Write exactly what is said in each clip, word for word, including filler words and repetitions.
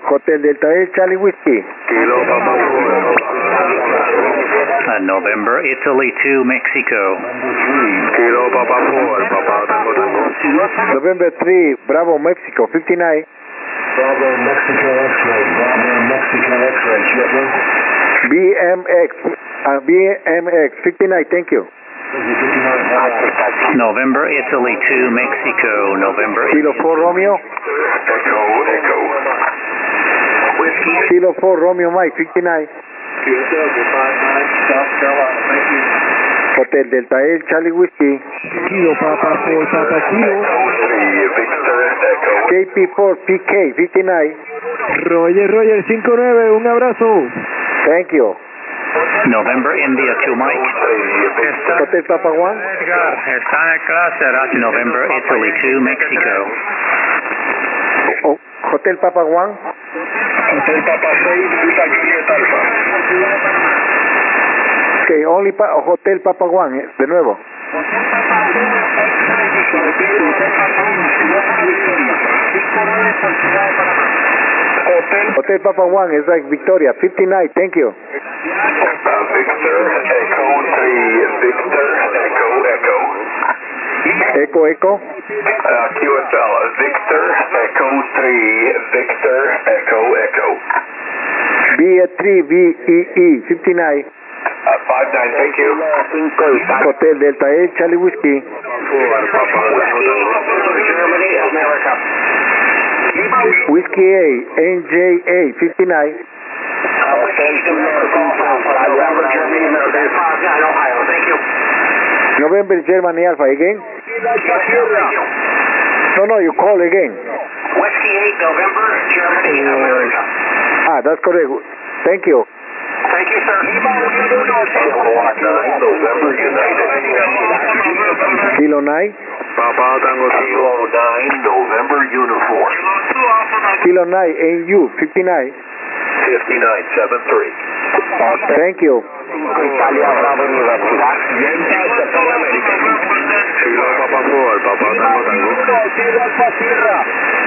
Hotel Delta Air, Charlie Whiskey. Kilo Papa four. Uh, November, Italy two, Mexico. Kilo Papa four, Papa Tango Tango. November three, Bravo, Mexico, fifty-nine. Bravo, Mexico X-ray. Bravo, Mexico X-ray. Shipment. B M X, uh, B M X, fifty-nine, thank you. November, Italy two, Mexico. November. Kilo four, Romeo. Echo, Echo. Kilo four, Romeo Mike, fifty-nine. South Carolina, thank you. Hotel Delta Air, Charlie Whiskey. Kilo Papa four, Papa Kilo. three, Victor, Echo. K P four, P K, fifty-nine. Roger, Roger, cinco nueve, un abrazo. Thank you. November, India two, Mike. Hotel Papa one. Edgar, está en clase. November, Italy two, Mexico. Oh, Hotel Papa one. Hotel Papa seis, Vita Juliet Alpha. Okay, only pa Hotel Papa one, eh, de nuevo. Hotel Hotel Papa one is like Victoria, fifty-nine, thank you. Victor, Echo three, Victor, Echo, Echo. Echo, Echo. Uh, Q S L, Victor, Echo three, Victor, Echo, Echo. B three, V E E, fifty-nine. Uh, five nine, thank you. Hotel Delta Air, Charlie Whiskey. Germany, America. Whiskey A, N J A, fifty-nine. November, Germany Alpha, again? No, no, you call again. Whiskey eight, November, Germany, America. Ah, that's correct. Thank you. Thank you, sir. November, United. Kilo nine. Papa Tango Kilo nine, November, uniform. Kilo nine, N U, fifty-nine. fifty-nine, seven three. Thank you. Italia Bravo Universidad. Kilo Papa four, Papa Tango Tango.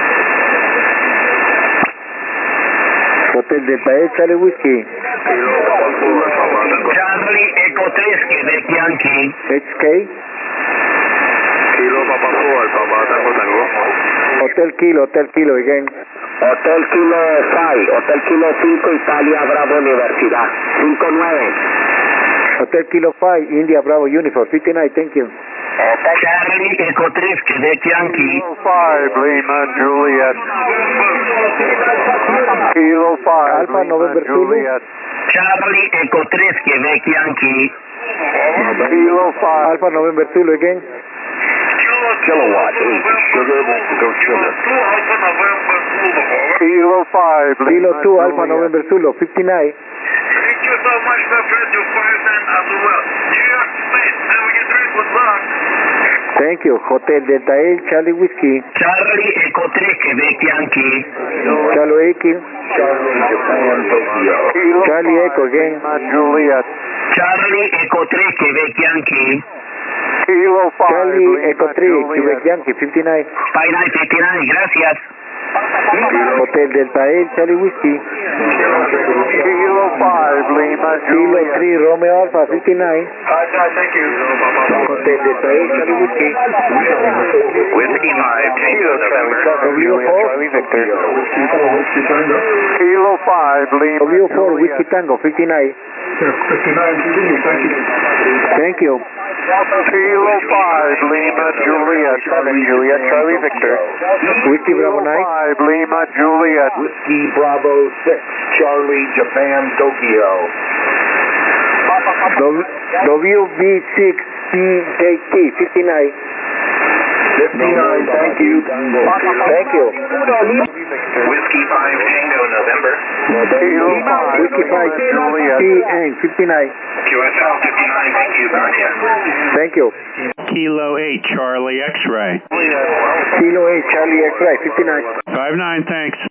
Hotel Delta Air, Charlie Whiskey. Kilo Papa four, Papa Tango. Charlie Echo tres, Quebec Yankee. H K. Kilo Papa four, Papa Tango Tango. Hotel Kilo, Hotel Kilo, again. Hotel Kilo five, Hotel Kilo cinco, Italia Bravo Universidad, cinco nueve. Hotel Kilo five, India Bravo Uniform, fifty-nine, thank you. Charlie Echo tres, Quebec Yankee. five, Lima Juliet. Kilo five, Alpha November Zulu. Charlie Echo tres, Quebec Yankee. Kilo five. Alpha November Zulu, again. Kilowatt eight, Sugar Mexico Sugar. Kilo five, Kilo two, Alpha November Zulu, fifty-nine. Thank you so much, my friend. You fired and as well. New York State, have a good trip. Good luck. Thank you. Hotel Delta Air, Charlie Whiskey. Charlie Echo tres, Quebec Yankee. Charlie Echo. Charlie Japan Tokyo. Charlie Echo, again. Juliet. Charlie Echo tres, Quebec Yankee. Kilo five, Charlie Echo three, Quebec Yankee, fifty-nine. five nine fifty-nine, gracias. Hotel Delta Air, Charlie Whiskey. Kilo five, Lima Kilo Juliet. three, Romeo Alpha, fifty-nine. Hi, guys, thank you. Hotel Delta Air, Charlie Whiskey. Whiskey five, Tango November. W four. Kilo five, Lima W four, Whiskey Tango, fifty-nine. Thank you. Kilo five, Lima Juliet. Charlie Juliet, Charlie Victor. Whiskey Bravo nine. five, Lima Juliet. Whiskey Bravo six, Charlie Japan Tokyo. W B six C J T, fifty-nine. fifty-nine, thank you. Thank you. Whiskey five, Tango November. Kilo five, Whiskey five, Juliet. T N, fifty-nine. Q S L fifty-nine, thank you, Guardian. Thank you. Kilo eight, Charlie X-ray. Kilo eight, Charlie X-ray, fifty-nine. five nine, thanks.